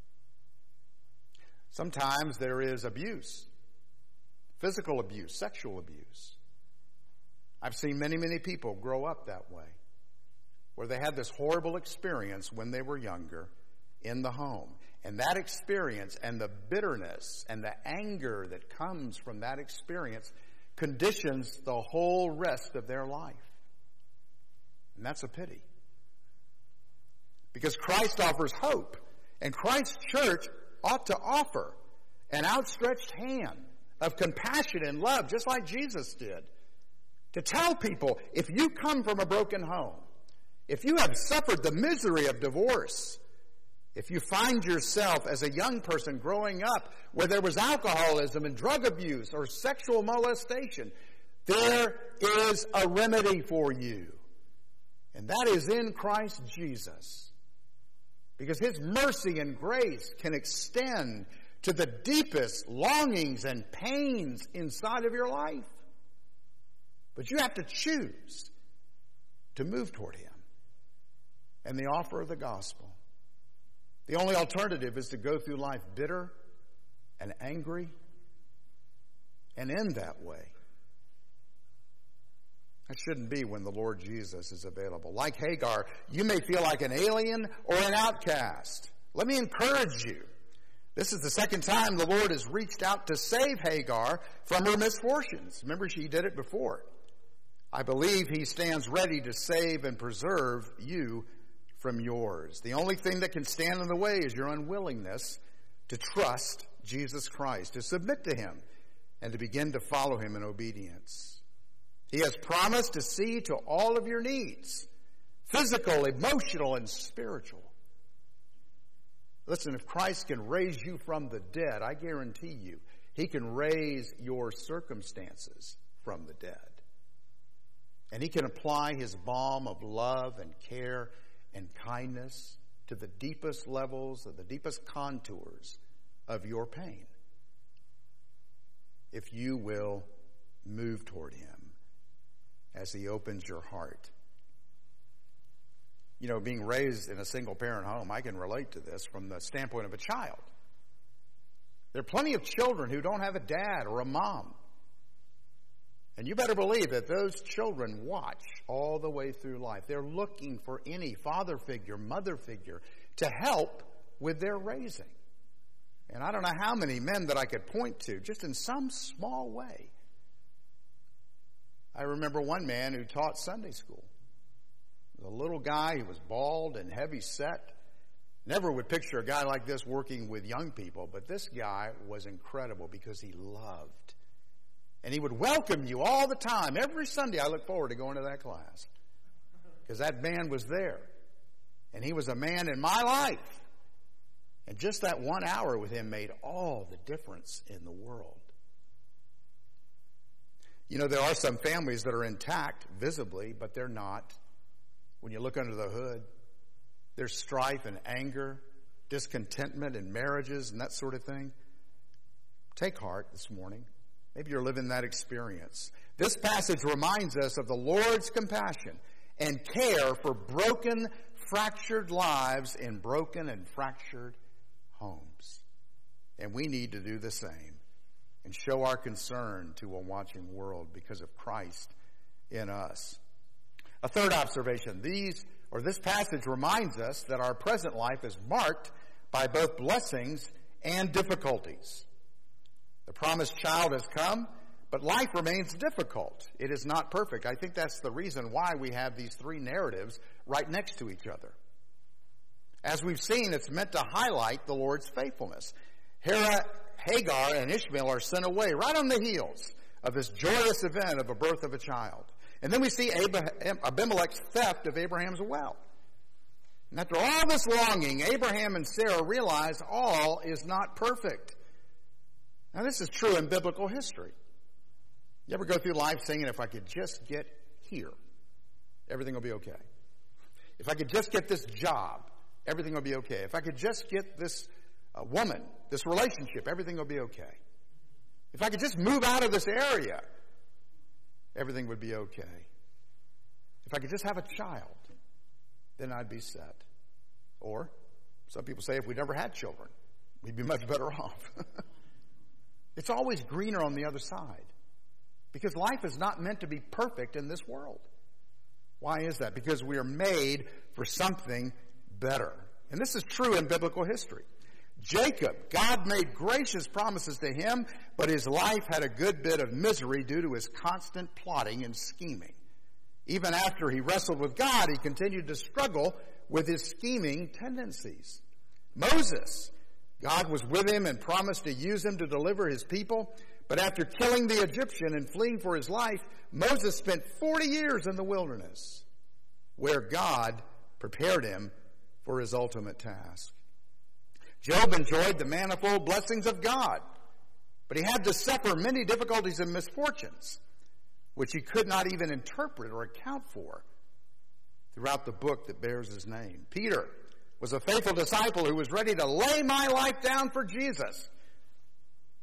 Sometimes there is abuse, physical abuse, sexual abuse. I've seen many, many people grow up that way, where they had this horrible experience when they were younger in the home. And that experience and the bitterness and the anger that comes from that experience conditions the whole rest of their life. And that's a pity. Because Christ offers hope, and Christ's church ought to offer an outstretched hand of compassion and love, just like Jesus did, to tell people, if you come from a broken home, if you have suffered the misery of divorce, if you find yourself as a young person growing up where there was alcoholism and drug abuse or sexual molestation, there is a remedy for you. And that is in Christ Jesus. Because his mercy and grace can extend to the deepest longings and pains inside of your life. But you have to choose to move toward him and the offer of the gospel. The only alternative is to go through life bitter and angry and end that way. That shouldn't be when the Lord Jesus is available. Like Hagar, you may feel like an alien or an outcast. Let me encourage you. This is the second time the Lord has reached out to save Hagar from her misfortunes. Remember, she did it before. I believe he stands ready to save and preserve you from yours. The only thing that can stand in the way is your unwillingness to trust Jesus Christ, to submit to him, and to begin to follow him in obedience. He has promised to see to all of your needs, physical, emotional, and spiritual. Listen, if Christ can raise you from the dead, I guarantee you, he can raise your circumstances from the dead. And he can apply his balm of love and care and kindness to the deepest levels, of the deepest contours of your pain. If you will move toward him as he opens your heart. You know, being raised in a single-parent home, I can relate to this from the standpoint of a child. There are plenty of children who don't have a dad or a mom. And you better believe that those children watch all the way through life. They're looking for any father figure, mother figure to help with their raising. And I don't know how many men that I could point to, just in some small way. I remember one man who taught Sunday school. A little guy, he was bald and heavy set. Never would picture a guy like this working with young people, but this guy was incredible because he loved. And he would welcome you all the time. Every Sunday I look forward to going to that class because that man was there. And he was a man in my life. And just that 1 hour with him made all the difference in the world. You know, there are some families that are intact visibly, but they're not. When you look under the hood, there's strife and anger, discontentment in marriages and that sort of thing. Take heart this morning. Maybe you're living that experience. This passage reminds us of the Lord's compassion and care for broken, fractured lives in broken and fractured homes. And we need to do the same and show our concern to a watching world because of Christ in us. A third observation, this passage reminds us that our present life is marked by both blessings and difficulties. The promised child has come, but life remains difficult. It is not perfect. I think that's the reason why we have these three narratives right next to each other. As we've seen, it's meant to highlight the Lord's faithfulness. Hagar and Ishmael are sent away right on the heels of this joyous event of a birth of a child. And then we see Abimelech's theft of Abraham's well. And after all this longing, Abraham and Sarah realize all is not perfect. Now, this is true in biblical history. You ever go through life saying, if I could just get here, everything will be okay. If I could just get this job, everything will be okay. If I could just get this woman, this relationship, everything will be okay. If I could just move out of this area, everything would be okay. If I could just have a child, then I'd be set. Or, some people say if we never had children, we'd be much better off. It's always greener on the other side. Because life is not meant to be perfect in this world. Why is that? Because we are made for something better. And this is true in biblical history. Jacob, God made gracious promises to him, but his life had a good bit of misery due to his constant plotting and scheming. Even after he wrestled with God, he continued to struggle with his scheming tendencies. Moses, God was with him and promised to use him to deliver his people, but after killing the Egyptian and fleeing for his life, Moses spent 40 years in the wilderness, where God prepared him for his ultimate task. Job enjoyed the manifold blessings of God, but he had to suffer many difficulties and misfortunes, which he could not even interpret or account for throughout the book that bears his name. Peter was a faithful disciple who was ready to lay my life down for Jesus,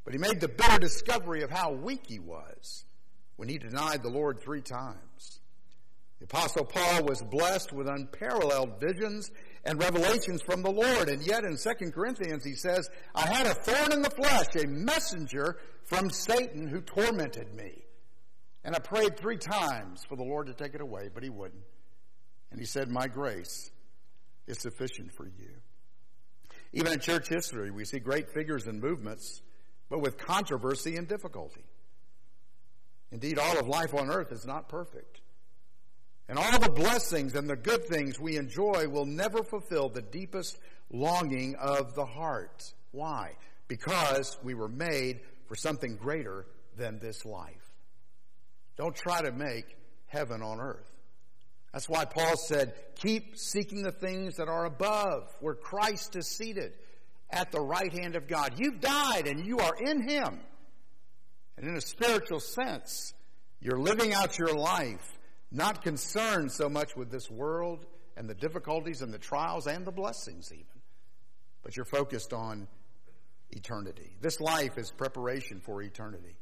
But he made the bitter discovery of how weak he was when he denied the Lord 3 times. The Apostle Paul was blessed with unparalleled visions and revelations from the Lord. And yet in 2 Corinthians he says, I had a thorn in the flesh, a messenger from Satan who tormented me. And I prayed 3 times for the Lord to take it away, but he wouldn't. And he said, my grace is sufficient for you. Even in church history, we see great figures and movements, but with controversy and difficulty. Indeed, all of life on earth is not perfect. And all the blessings and the good things we enjoy will never fulfill the deepest longing of the heart. Why? Because we were made for something greater than this life. Don't try to make heaven on earth. That's why Paul said, keep seeking the things that are above, where Christ is seated at the right hand of God. You've died and you are in him. And in a spiritual sense, you're living out your life, not concerned so much with this world and the difficulties and the trials and the blessings even. But you're focused on eternity. This life is preparation for eternity.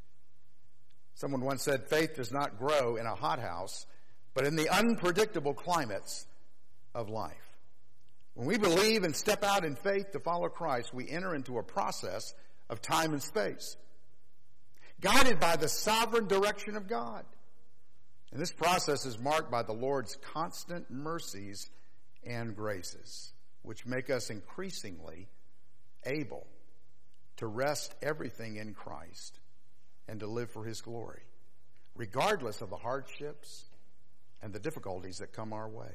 Someone once said, faith does not grow in a hothouse, but in the unpredictable climates of life. When we believe and step out in faith to follow Christ, we enter into a process of time and space, guided by the sovereign direction of God. And this process is marked by the Lord's constant mercies and graces, which make us increasingly able to rest everything in Christ and to live for his glory, regardless of the hardships and the difficulties that come our way.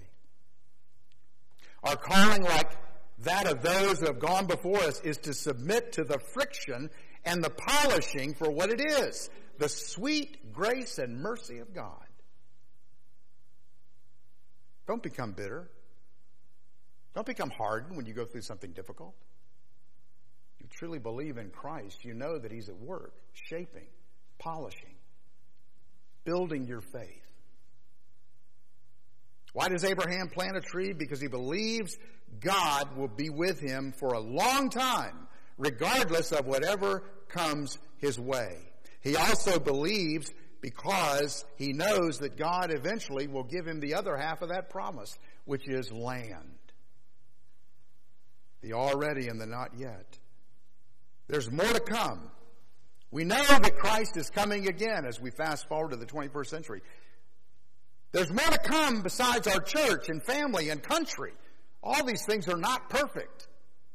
Our calling, like that of those who have gone before us, is to submit to the friction and the polishing for what it is, the sweet grace and mercy of God. Don't become bitter. Don't become hardened when you go through something difficult. You truly believe in Christ. You know that he's at work, shaping, polishing, building your faith. Why does Abraham plant a tree? Because he believes God will be with him for a long time, regardless of whatever comes his way. He also believes because he knows that God eventually will give him the other half of that promise, which is land. The already and the not yet. There's more to come. We know that Christ is coming again as we fast forward to the 21st century. There's more to come besides our church and family and country. All these things are not perfect.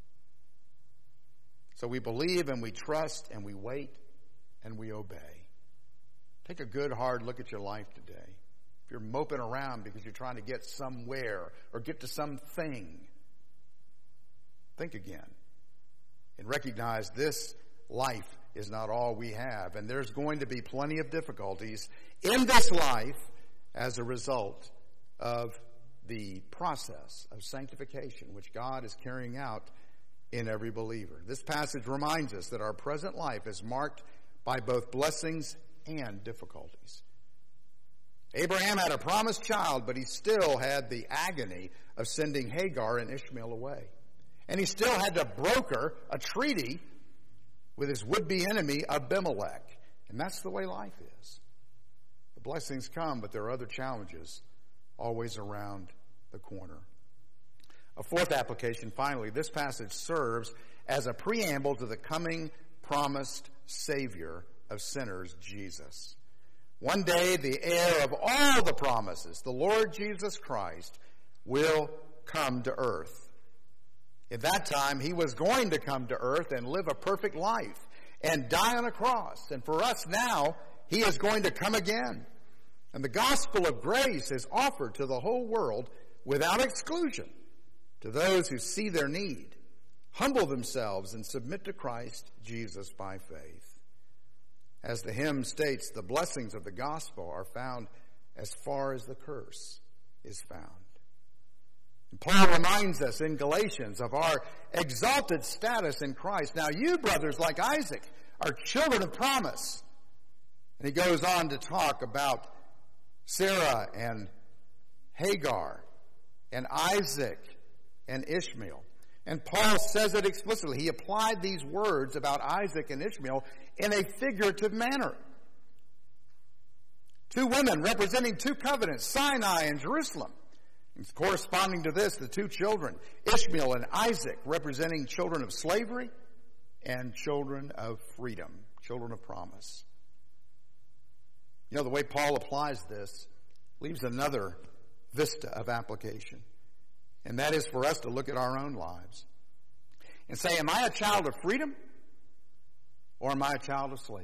So we believe and we trust and we wait and we obey. Take a good hard look at your life today. If you're moping around because you're trying to get somewhere or get to something, think again and recognize this life is not all we have. And there's going to be plenty of difficulties in this life as a result of the process of sanctification which God is carrying out in every believer. This passage reminds us that our present life is marked by both blessings and difficulties. Abraham had a promised child, but he still had the agony of sending Hagar and Ishmael away. And he still had to broker a treaty with his would-be enemy Abimelech. And that's the way life is. The blessings come, but there are other challenges always around the corner. A fourth application, finally, this passage serves as a preamble to the coming promised Savior of sinners, Jesus. One day, the heir of all the promises, the Lord Jesus Christ, will come to earth. At that time, he was going to come to earth and live a perfect life and die on a cross. And for us now, he is going to come again. And the gospel of grace is offered to the whole world without exclusion to those who see their need, humble themselves, and submit to Christ Jesus by faith. As the hymn states, the blessings of the gospel are found as far as the curse is found. And Paul reminds us in Galatians of our exalted status in Christ. Now you, brothers, like Isaac, are children of promise. And he goes on to talk about Sarah and Hagar and Isaac and Ishmael. And Paul says it explicitly. He applied these words about Isaac and Ishmael in a figurative manner. Two women representing two covenants, Sinai and Jerusalem. And corresponding to this, the two children, Ishmael and Isaac, representing children of slavery and children of freedom, children of promise. You know, the way Paul applies this leaves another vista of application. And that is for us to look at our own lives and say, am I a child of freedom or am I a child of slavery?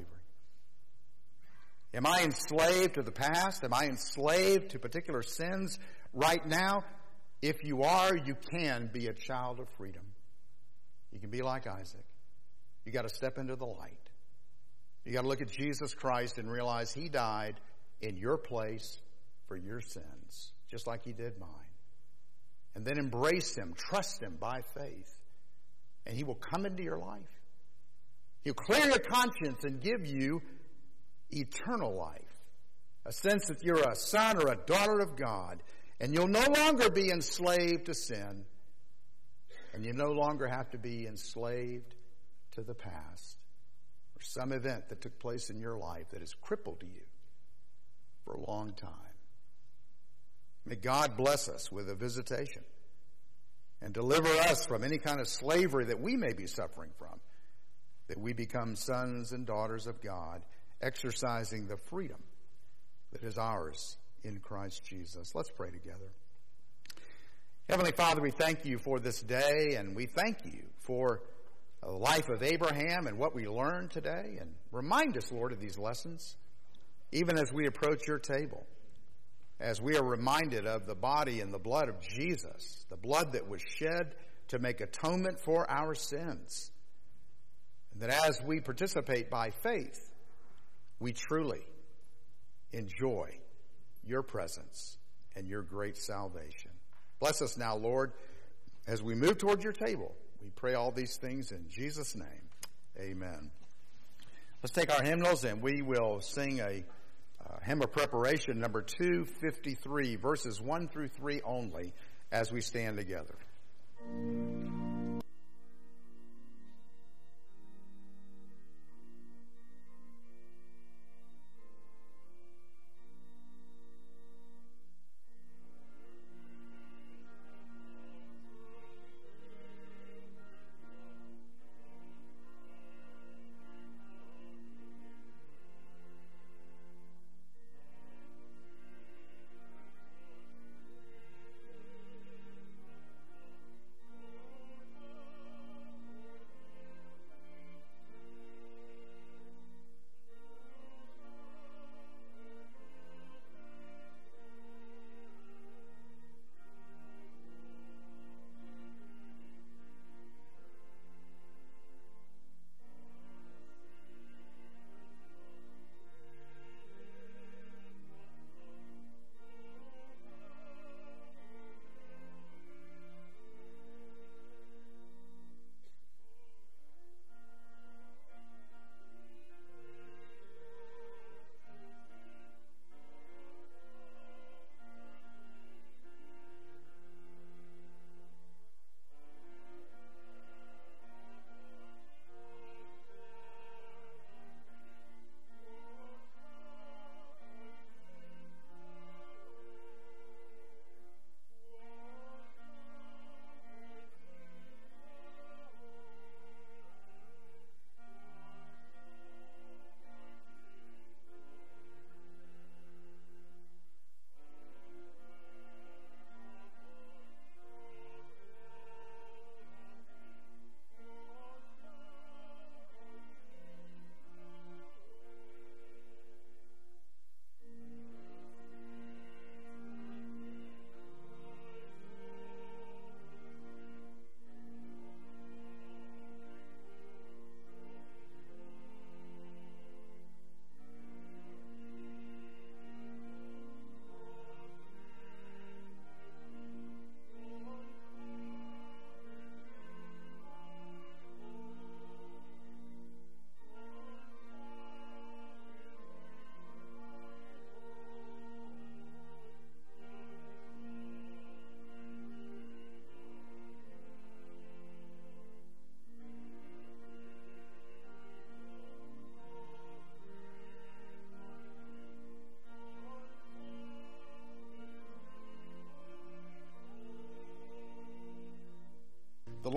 Am I enslaved to the past? Am I enslaved to particular sins right now? If you are, you can be a child of freedom. You can be like Isaac. You got to step into the light. You got to look at Jesus Christ and realize he died in your place for your sins, just like he did mine. And then embrace him, trust him by faith, and he will come into your life. He'll clear your conscience and give you eternal life, a sense that you're a son or a daughter of God, and you'll no longer be enslaved to sin, and you no longer have to be enslaved to the past or some event that took place in your life that has crippled you for a long time. May God bless us with a visitation and deliver us from any kind of slavery that we may be suffering from, that we become sons and daughters of God, exercising the freedom that is ours in Christ Jesus. Let's pray together. Heavenly Father, we thank you for this day, and we thank you for the life of Abraham and what we learned today. And remind us, Lord, of these lessons, even as we approach your table, as we are reminded of the body and the blood of Jesus, the blood that was shed to make atonement for our sins. And that as we participate by faith, we truly enjoy your presence and your great salvation. Bless us now, Lord, as we move toward your table. We pray all these things in Jesus' name. Amen. Let's take our hymnals and we will sing a hymn of preparation, number 253, verses 1 through 3 only, as we stand together.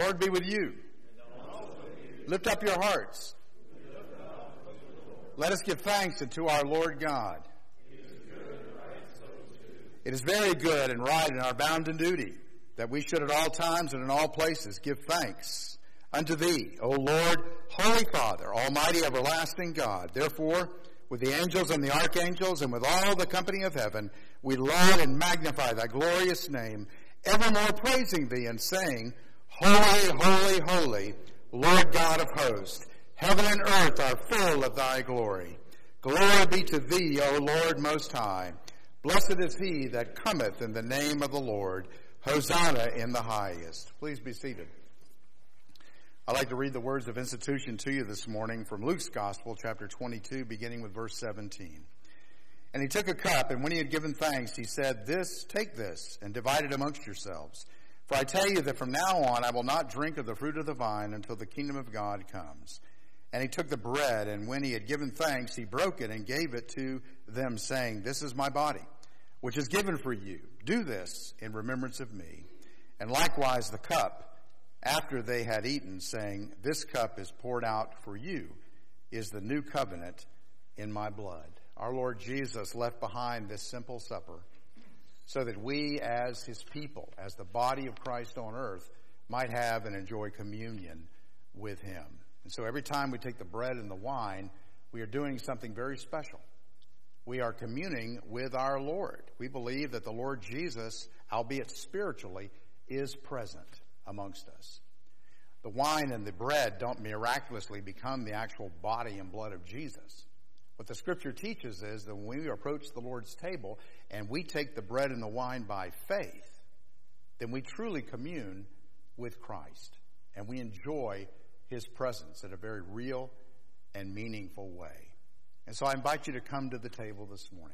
Lord be with you. Lift up your hearts. Let us give thanks unto our Lord God. It is very good and right in our bounden duty that we should at all times and in all places give thanks unto thee, O Lord, Holy Father, Almighty everlasting God. Therefore, with the angels and the archangels and with all the company of heaven, we laud and magnify thy glorious name, evermore praising thee and saying, Holy, holy, holy, Lord God of hosts, heaven and earth are full of thy glory. Glory be to thee, O Lord most high. Blessed is he that cometh in the name of the Lord. Hosanna in the highest. Please be seated. I'd like to read the words of institution to you this morning from Luke's Gospel, chapter 22, beginning with verse 17. And he took a cup, and when he had given thanks, he said, Take this, and divide it amongst yourselves. For I tell you that from now on I will not drink of the fruit of the vine until the kingdom of God comes. And he took the bread, and when he had given thanks, he broke it and gave it to them, saying, This is my body, which is given for you. Do this in remembrance of me. And likewise the cup, after they had eaten, saying, This cup is poured out for you, is the new covenant in my blood. Our Lord Jesus left behind this simple supper so that we as his people, as the body of Christ on earth, might have and enjoy communion with him. And so every time we take the bread and the wine, we are doing something very special. We are communing with our Lord. We believe that the Lord Jesus, albeit spiritually, is present amongst us. The wine and the bread don't miraculously become the actual body and blood of Jesus. What the Scripture teaches is that when we approach the Lord's table and we take the bread and the wine by faith, then we truly commune with Christ and we enjoy his presence in a very real and meaningful way. And so I invite you to come to the table this morning.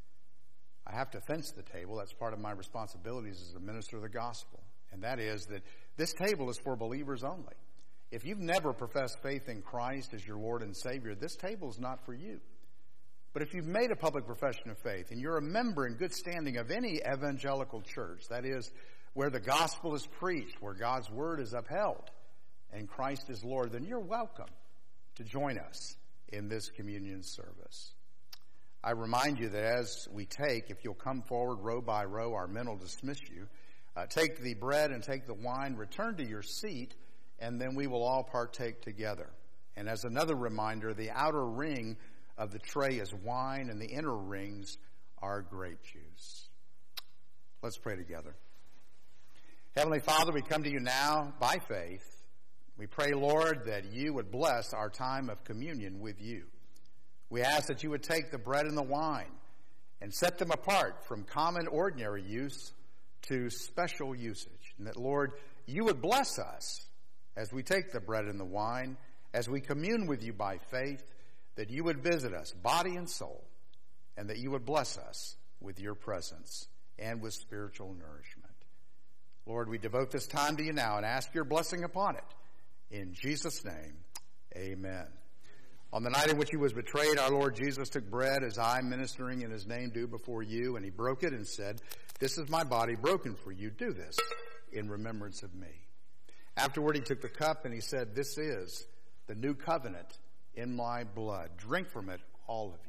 I have to fence the table. That's part of my responsibilities as a minister of the gospel. And that is that this table is for believers only. If you've never professed faith in Christ as your Lord and Savior, this table is not for you. But if you've made a public profession of faith and you're a member in good standing of any evangelical church, that is, where the gospel is preached, where God's word is upheld, and Christ is Lord, then you're welcome to join us in this communion service. I remind you that as we take, if you'll come forward row by row, our men will dismiss you. Take the bread and take the wine, return to your seat, and then we will all partake together. And as another reminder, the outer ring of the tray is wine and the inner rings are grape juice. Let's pray together. Heavenly Father, we come to you now by faith. We pray, Lord, that you would bless our time of communion with you. We ask that you would take the bread and the wine and set them apart from common, ordinary use to special usage. And that, Lord, you would bless us as we take the bread and the wine, as we commune with you by faith, that you would visit us, body and soul, and that you would bless us with your presence and with spiritual nourishment. Lord, we devote this time to you now and ask your blessing upon it. In Jesus' name, amen. On the night in which he was betrayed, our Lord Jesus took bread as I, ministering in his name, do before you, and he broke it and said, This is my body broken for you. Do this in remembrance of me. Afterward, he took the cup and he said, This is the new covenant in my blood. Drink from it, all of you.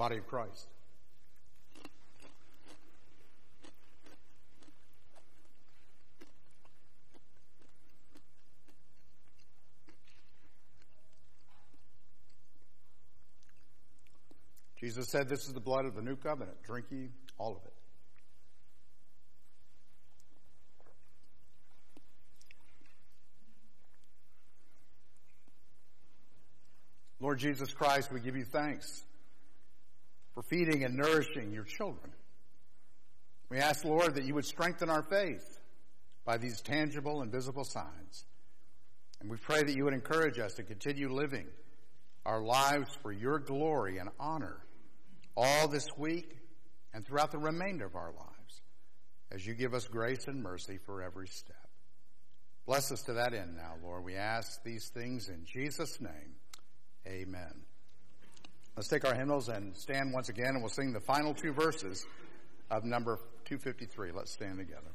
body of Christ. Jesus said, "This is the blood of the new covenant. Drink ye all of it." Lord Jesus Christ, we give you thanks for feeding and nourishing your children. We ask, Lord, that you would strengthen our faith by these tangible and visible signs. And we pray that you would encourage us to continue living our lives for your glory and honor all this week and throughout the remainder of our lives as you give us grace and mercy for every step. Bless us to that end now, Lord. We ask these things in Jesus' name. Amen. Let's take our hymnals and stand once again, and we'll sing the final two verses of number 253. Let's stand together.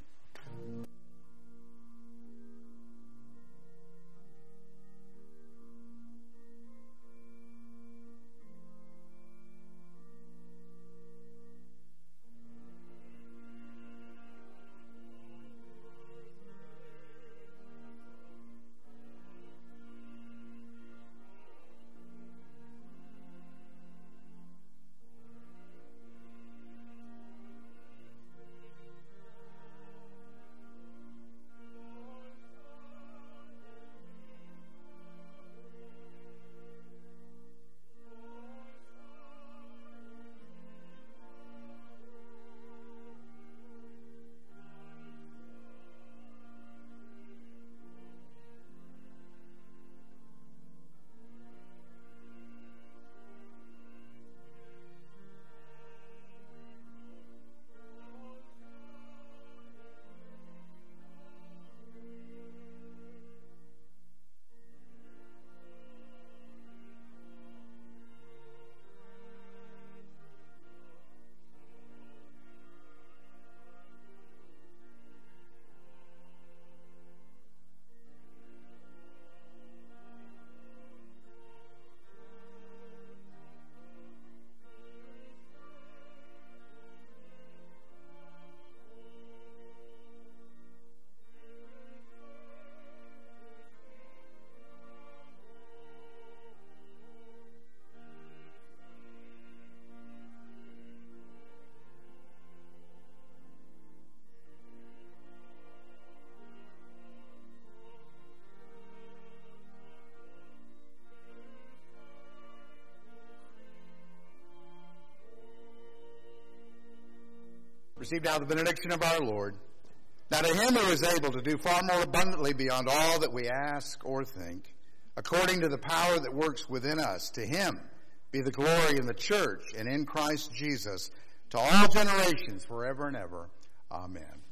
Receive now the benediction of our Lord. Now to him who is able to do far more abundantly beyond all that we ask or think, according to the power that works within us, to him be the glory in the church and in Christ Jesus to all generations forever and ever. Amen.